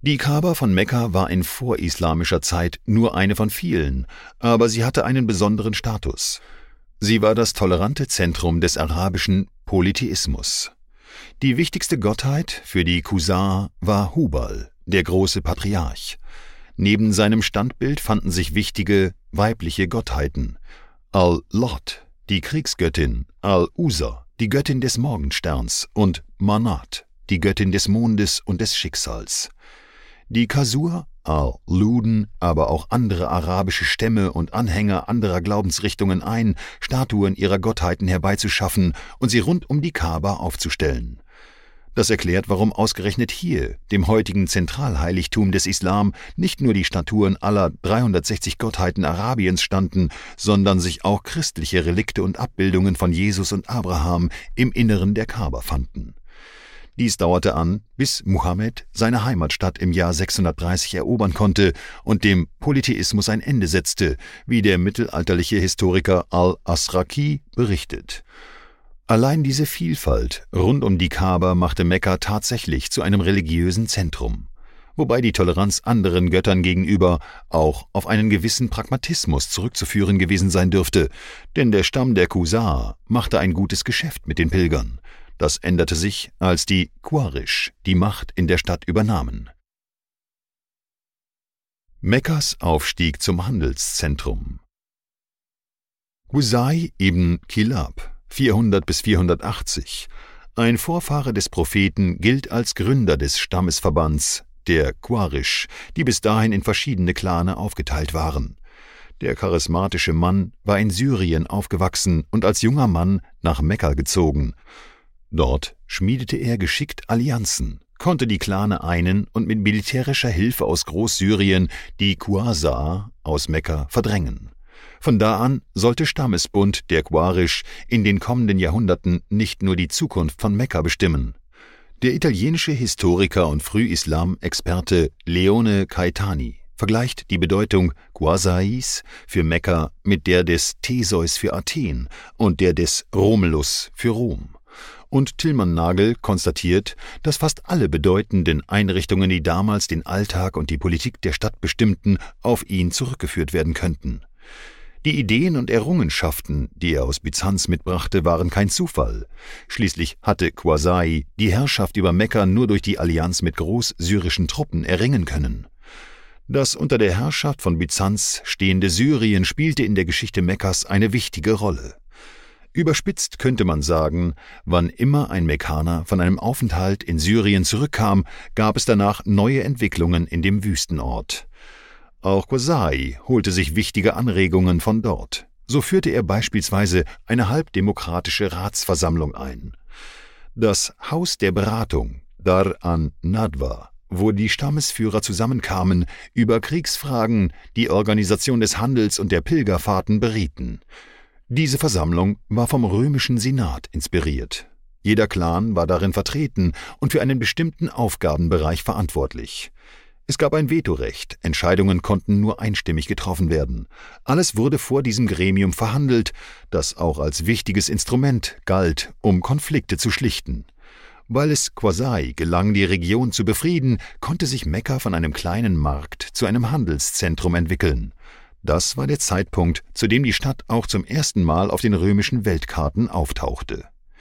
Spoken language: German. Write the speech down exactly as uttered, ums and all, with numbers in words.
Die Kaaba von Mekka war in vorislamischer Zeit nur eine von vielen, aber sie hatte einen besonderen Status. Sie war das tolerante Zentrum des arabischen Polytheismus. Die wichtigste Gottheit für die Qusar war Hubal, der große Patriarch. Neben seinem Standbild fanden sich wichtige weibliche Gottheiten: Al-Lot, die Kriegsgöttin, Al-Uza, die Göttin des Morgensterns, und Manat, die Göttin des Mondes und des Schicksals. Die Qasur, Al-Luden, aber auch andere arabische Stämme und Anhänger anderer Glaubensrichtungen ein, Statuen ihrer Gottheiten herbeizuschaffen und sie rund um die Kaaba aufzustellen. Das erklärt, warum ausgerechnet hier, dem heutigen Zentralheiligtum des Islam, nicht nur die Statuen aller dreihundertsechzig Gottheiten Arabiens standen, sondern sich auch christliche Relikte und Abbildungen von Jesus und Abraham im Inneren der Kaaba fanden. Dies dauerte an, bis Muhammad seine Heimatstadt im Jahr sechshundertdreißig erobern konnte und dem Polytheismus ein Ende setzte, wie der mittelalterliche Historiker Al-Asraqi berichtet. Allein diese Vielfalt rund um die Kaaba machte Mekka tatsächlich zu einem religiösen Zentrum, wobei die Toleranz anderen Göttern gegenüber auch auf einen gewissen Pragmatismus zurückzuführen gewesen sein dürfte, denn der Stamm der Qusar machte ein gutes Geschäft mit den Pilgern. Das änderte sich, als die Quraysh die Macht in der Stadt übernahmen. Mekkas Aufstieg zum Handelszentrum. Qusay ibn Kilab, vierhundert bis vierhundertachtzig, ein Vorfahre des Propheten, gilt als Gründer des Stammesverbands der Quraysh, die bis dahin in verschiedene Klane aufgeteilt waren. Der charismatische Mann war in Syrien aufgewachsen und als junger Mann nach Mekka gezogen. Dort schmiedete er geschickt Allianzen, konnte die Klane einen und mit militärischer Hilfe aus Großsyrien die Quasar aus Mekka verdrängen. Von da an sollte Stammesbund der Quraysh in den kommenden Jahrhunderten nicht nur die Zukunft von Mekka bestimmen. Der italienische Historiker und Frühislam-Experte Leone Caetani vergleicht die Bedeutung Qusais für Mekka mit der des Theseus für Athen und der des Romulus für Rom. Und Tilman Nagel konstatiert, dass fast alle bedeutenden Einrichtungen, die damals den Alltag und die Politik der Stadt bestimmten, auf ihn zurückgeführt werden könnten. Die Ideen und Errungenschaften, die er aus Byzanz mitbrachte, waren kein Zufall. Schließlich hatte Qusay die Herrschaft über Mekka nur durch die Allianz mit großsyrischen Truppen erringen können. Das unter der Herrschaft von Byzanz stehende Syrien spielte in der Geschichte Mekkas eine wichtige Rolle. Überspitzt könnte man sagen, wann immer ein Mekkaner von einem Aufenthalt in Syrien zurückkam, gab es danach neue Entwicklungen in dem Wüstenort. Auch Qusay holte sich wichtige Anregungen von dort. So führte er beispielsweise eine halbdemokratische Ratsversammlung ein. Das Haus der Beratung, Dar an-Nadwa, wo die Stammesführer zusammenkamen, über Kriegsfragen, die Organisation des Handels und der Pilgerfahrten berieten. Diese Versammlung war vom römischen Senat inspiriert. Jeder Clan war darin vertreten und für einen bestimmten Aufgabenbereich verantwortlich. Es gab ein Vetorecht, Entscheidungen konnten nur einstimmig getroffen werden. Alles wurde vor diesem Gremium verhandelt, das auch als wichtiges Instrument galt, um Konflikte zu schlichten. Weil es Qusay gelang, die Region zu befrieden, konnte sich Mekka von einem kleinen Markt zu einem Handelszentrum entwickeln. Das war der Zeitpunkt, zu dem die Stadt auch zum ersten Mal auf den römischen Weltkarten auftauchte.